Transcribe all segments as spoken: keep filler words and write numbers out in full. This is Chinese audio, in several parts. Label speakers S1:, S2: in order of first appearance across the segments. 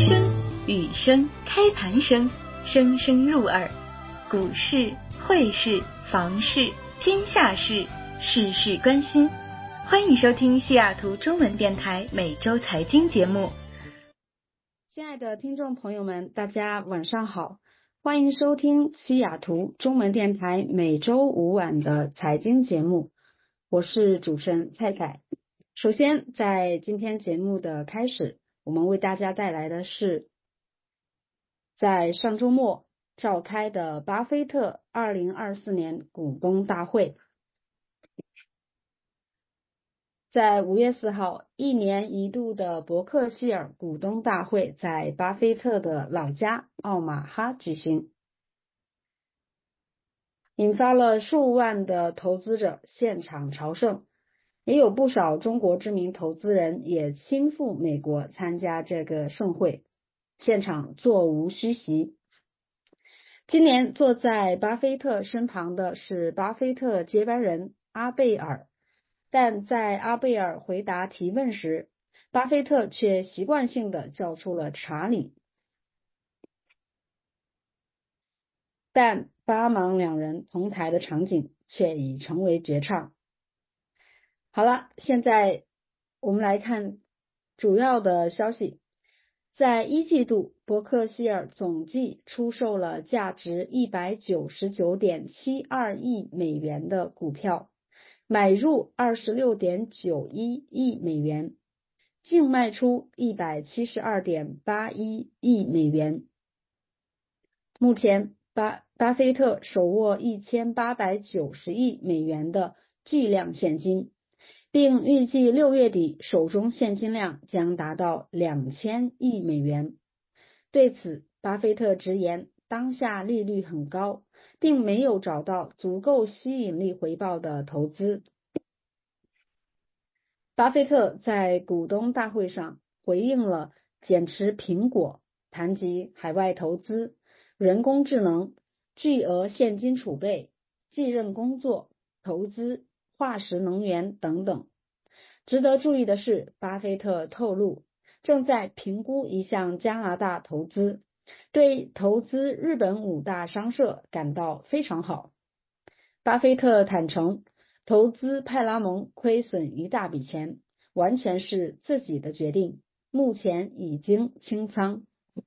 S1: 声、雨声、开盘声，声声入耳。股市、汇市、房市，天下事，事事关心。欢迎收听西雅图中文电台每周财经节目。
S2: 亲爱的听众朋友们，大家晚上好，欢迎收听西雅图中文电台每周五晚的财经节目，我是主持人蔡凯。首先，在今天节目的开始，我们为大家带来的是在上周末召开的巴菲特二零二四年股东大会。在五月四号，一年一度的伯克希尔股东大会在巴菲特的老家奥马哈举行，引发了数万的投资者现场朝圣，也有不少中国知名投资人也亲赴美国参加这个盛会，现场座无虚席。今年坐在巴菲特身旁的是巴菲特接班人阿贝尔，但在阿贝尔回答提问时，巴菲特却习惯性地叫出了查理。但巴芒两人同台的场景却已成为绝唱。好了，现在我们来看主要的消息。在一季度，伯克希尔总计出售了价值 一百九十九点七二亿美元的股票，买入 二十六点九一亿美元，净卖出 一百七十二点八一亿美元。目前巴巴菲特手握一千八百九十亿美元的巨量现金，并预计六月底手中现金量将达到两千亿美元。对此，巴菲特直言，当下利率很高，并没有找到足够吸引力回报的投资。巴菲特在股东大会上回应了减持苹果，谈及海外投资、人工智能、巨额现金储备、继任工作、投资、化石能源等等。值得注意的是，巴菲特透露正在评估一项加拿大投资，对投资日本五大商社感到非常好。巴菲特坦诚，投资派拉蒙亏损一大笔钱，完全是自己的决定，目前已经清仓。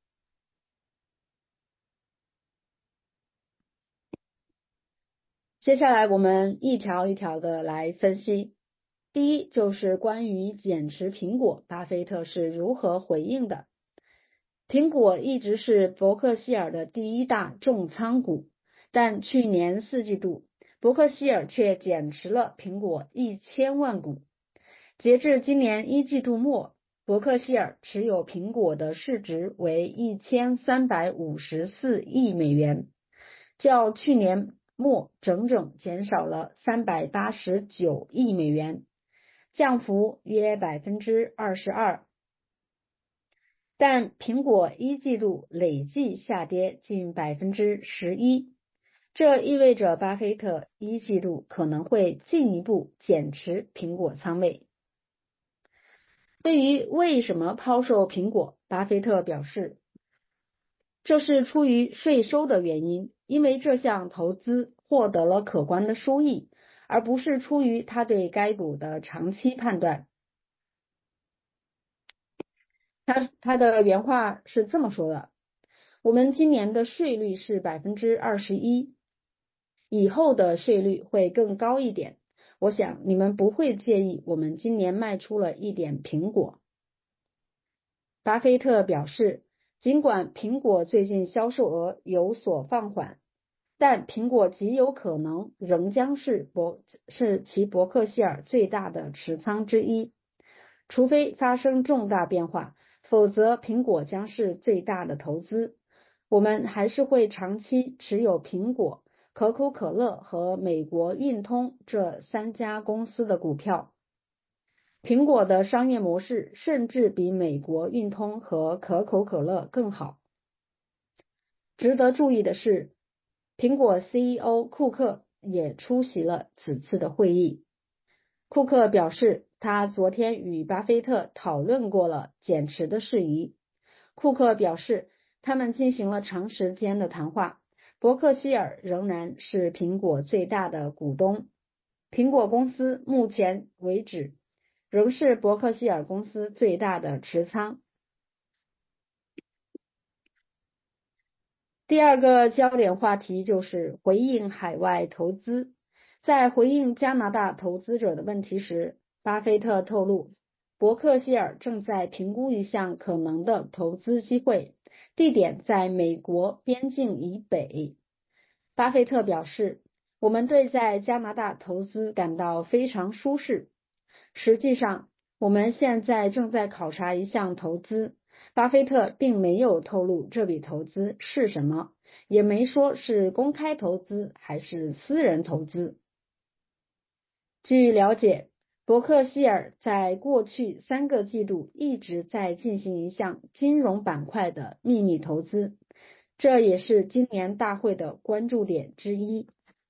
S2: 接下来我们一条一条的来分析。第一，就是关于减持苹果，巴菲特是如何回应的。苹果一直是伯克希尔的第一大重仓股，但去年四季度，伯克希尔却减持了苹果一千万股。截至今年一季度末，伯克希尔持有苹果的市值为一千三百五十四亿美元，较去年末整整减少了三百八十九亿美元，降幅约 百分之二十二。 但苹果一季度累计下跌近 百分之十一， 这意味着巴菲特一季度可能会进一步减持苹果仓位。对于为什么抛售苹果，巴菲特表示，这是出于税收的原因，因为这项投资获得了可观的收益，而不是出于他对该股的长期判断。他他的原话是这么说的：我们今年的税率是 百分之二十一， 以后的税率会更高一点，我想你们不会介意我们今年卖出了一点苹果。巴菲特表示，尽管苹果最近销售额有所放缓，但苹果极有可能仍将是伯是其伯克希尔最大的持仓之一，除非发生重大变化，否则苹果将是最大的投资。我们还是会长期持有苹果、可口可乐和美国运通这三家公司的股票。苹果的商业模式甚至比美国运通和可口可乐更好。值得注意的是，苹果 C E O 库克也出席了此次的会议。库克表示，他昨天与巴菲特讨论过了减持的事宜。 库克表示，他们进行了长时间的谈话，伯克希尔仍然是苹果最大的股东。苹果公司目前为止仍是伯克希尔公司最大的持仓。第二个焦点话题就是回应海外投资。在回应加拿大投资者的问题时，巴菲特透露，伯克希尔正在评估一项可能的投资机会，地点在美国边境以北。巴菲特表示，我们对在加拿大投资感到非常舒适。实际上，我们现在正在考察一项投资。巴菲特并没有透露这笔投资是什么，也没说是公开投资还是私人投资。据了解，伯克希尔在过去三个季度一直在进行一项金融板块的秘密投资，这也是今年大会的关注点之一。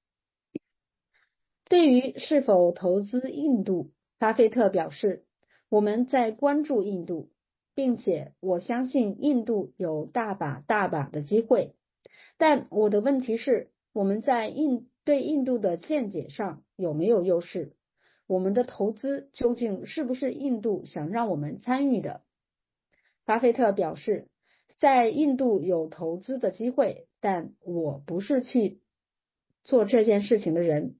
S2: 对于是否投资印度，巴菲特表示，我们在关注印度，并且我相信印度有大把大把的机会。但我的问题是，我们在印对印度的见解上有没有优势？我们的投资究竟是不是印度想让我们参与的？巴菲特表示，在印度有投资的机会，但我不是去做这件事情的人。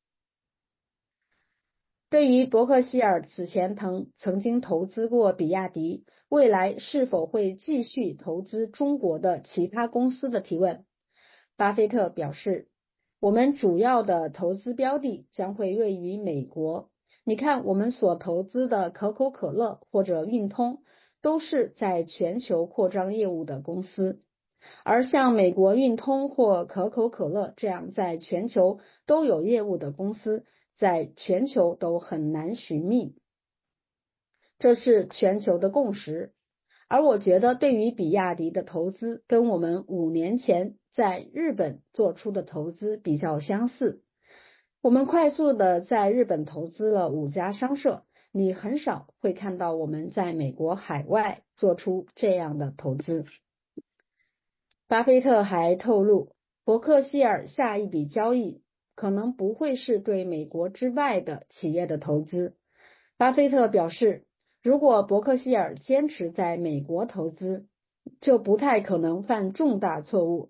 S2: 对于伯克希尔此前曾曾经投资过比亚迪，未来是否会继续投资中国的其他公司的提问，巴菲特表示，我们主要的投资标的将会位于美国。你看，我们所投资的可口可乐或者运通都是在全球扩张业务的公司，而像美国运通或可口可乐这样在全球都有业务的公司，在全球都很难寻觅，这是全球的共识。而我觉得对于比亚迪的投资跟我们五年前在日本做出的投资比较相似。我们快速的在日本投资了五家商社，你很少会看到我们在美国海外做出这样的投资。巴菲特还透露，伯克希尔下一笔交易可能不会是对美国之外的企业的投资。巴菲特表示，如果伯克希尔坚持在美国投资，就不太可能犯重大错误。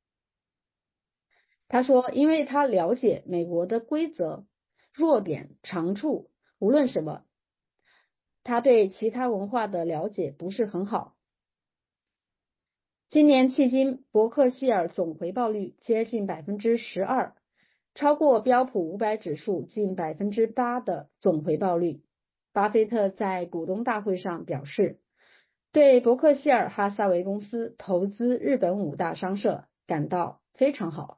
S2: 他说，因为他了解美国的规则、弱点、长处，无论什么，他对其他文化的了解不是很好。今年迄今，伯克希尔总回报率接近百分之十二，超过标普五百指数近百分之八的总回报率。巴菲特在股东大会上表示，对伯克希尔哈撒韦公司投资日本五大商社感到非常好。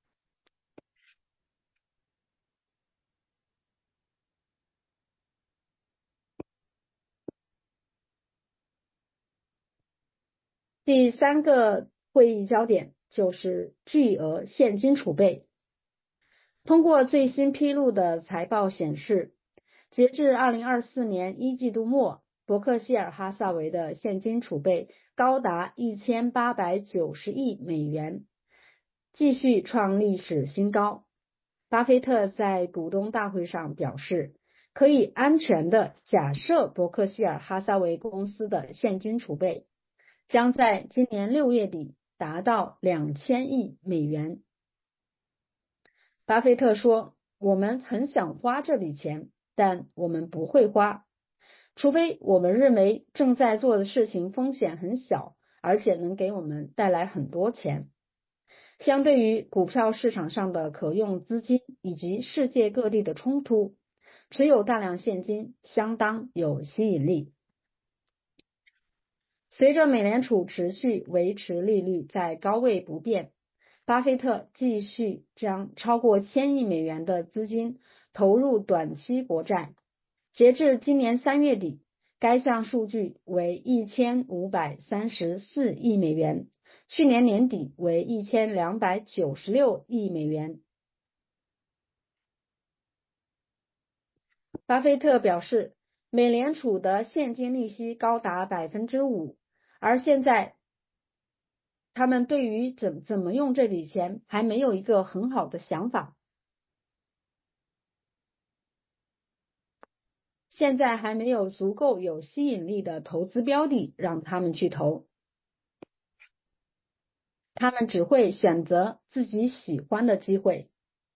S2: 第三个会议焦点就是巨额现金储备。通过最新披露的财报显示，截至二零二四年一季度末，伯克希尔哈撒韦的现金储备高达一千八百九十亿美元，继续创历史新高。巴菲特在股东大会上表示，可以安全的假设伯克希尔哈撒韦公司的现金储备将在今年六月底达到两千亿美元。巴菲特说，我们很想花这笔钱，但我们不会花，除非我们认为正在做的事情风险很小，而且能给我们带来很多钱。相对于股票市场上的可用资金以及世界各地的冲突，持有大量现金相当有吸引力。随着美联储持续维持利率在高位不变，巴菲特继续将超过千亿美元的资金投入短期国债。截至今年三月底，该项数据为一千五百三十四亿美元，去年年底为一千两百九十六亿美元。巴菲特表示，美联储的现金利息高达百分之五， 而现在他们对于怎怎么用这笔钱还没有一个很好的想法，现在还没有足够有吸引力的投资标的让他们去投，他们只会选择自己喜欢的机会。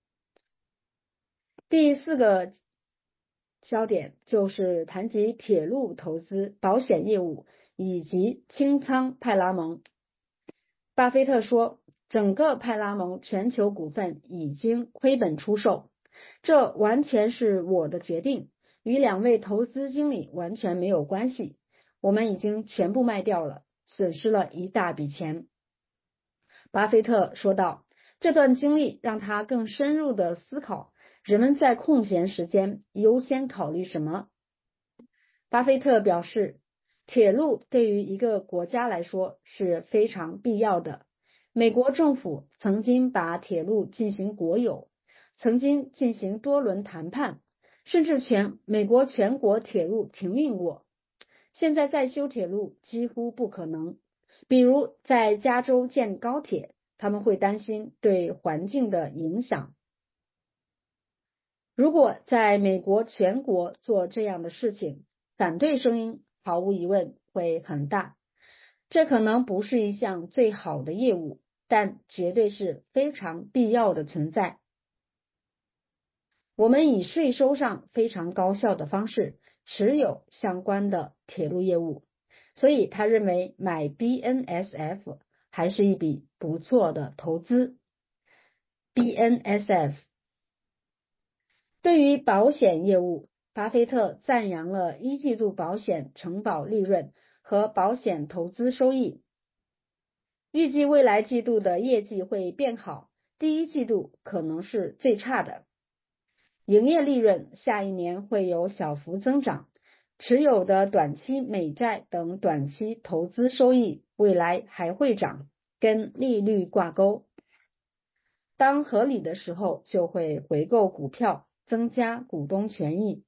S2: 第四个焦点就是谈及铁路投资、保险业务以及清仓派拉蒙。巴菲特说，整个派拉蒙全球股份已经亏本出售，这完全是我的决定，与两位投资经理完全没有关系。我们已经全部卖掉了，损失了一大笔钱。巴菲特说道，这段经历让他更深入地思考人们在空闲时间优先考虑什么。巴菲特表示，铁路对于一个国家来说是非常必要的。美国政府曾经把铁路进行国有，曾经进行多轮谈判，甚至全美国全国铁路停运过。现在再修铁路几乎不可能。比如在加州建高铁，他们会担心对环境的影响。如果在美国全国做这样的事情，反对声音毫无疑问会很大。这可能不是一项最好的业务，但绝对是非常必要的存在。我们以税收上非常高效的方式持有相关的铁路业务，所以他认为买 B N S F 还是一笔不错的投资。B N S F 对于保险业务，巴菲特赞扬了一季度保险承保利润和保险投资收益，预计未来季度的业绩会变好，第一季度可能是最差的。营业利润下一年会有小幅增长，持有的短期美债等短期投资收益未来还会涨，跟利率挂钩。当合理的时候就会回购股票，增加股东权益。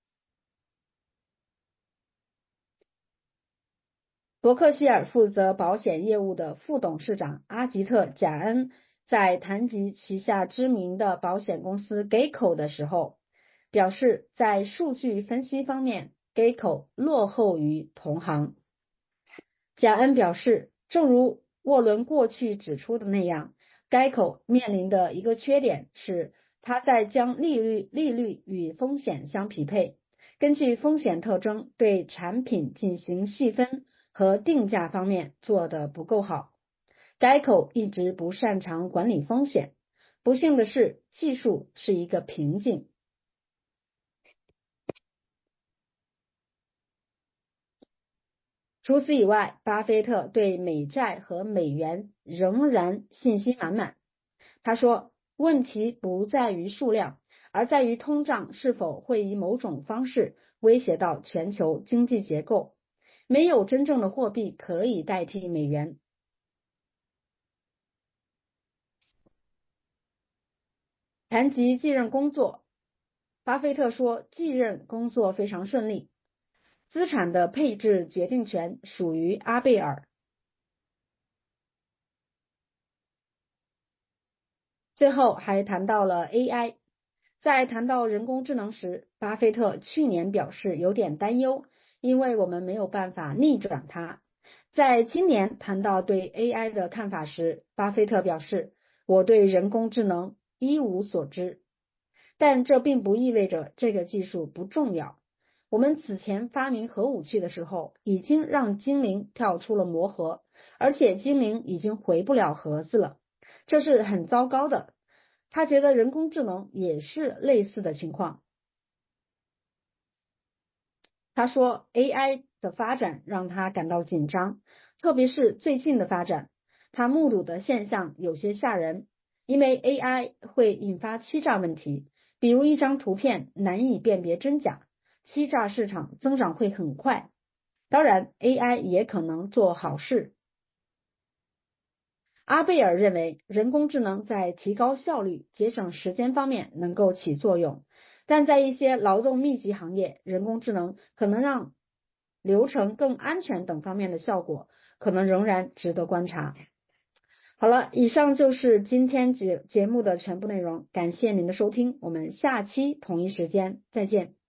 S2: 伯克希尔负责保险业务的副董事长阿吉特·贾恩在谈及旗下知名的保险公司 Geico 的时候，表示在数据分析方面 Geico 落后于同行。贾恩表示，正如沃伦过去指出的那样， Geico 面临的一个缺点是他在将利率利率与风险相匹配，根据风险特征对产品进行细分和定价方面做得不够好。Geico 一直不擅长管理风险，不幸的是，技术是一个瓶颈。除此以外，巴菲特对美债和美元仍然信心满满。他说，问题不在于数量，而在于通胀是否会以某种方式威胁到全球经济结构。没有真正的货币可以代替美元。谈及继任工作，巴菲特说，继任工作非常顺利，资产的配置决定权属于阿贝尔。最后还谈到了 A I。 在谈到人工智能时，巴菲特去年表示有点担忧，因为我们没有办法逆转它。在今年谈到对 A I 的看法时，巴菲特表示，我对人工智能一无所知，但这并不意味着这个技术不重要。我们此前发明核武器的时候，已经让精灵跳出了魔盒，而且精灵已经回不了盒子了，这是很糟糕的。他觉得人工智能也是类似的情况。他说 A I 的发展让他感到紧张，特别是最近的发展。他目睹的现象有些吓人，因为 A I 会引发欺诈问题，比如一张图片难以辨别真假，欺诈市场增长会很快。当然 A I 也可能做好事。阿贝尔认为，人工智能在提高效率、节省时间方面能够起作用，但在一些劳动密集行业，人工智能可能让流程更安全等方面的效果可能仍然值得观察。好了，以上就是今天节节目的全部内容，感谢您的收听，我们下期同一时间再见。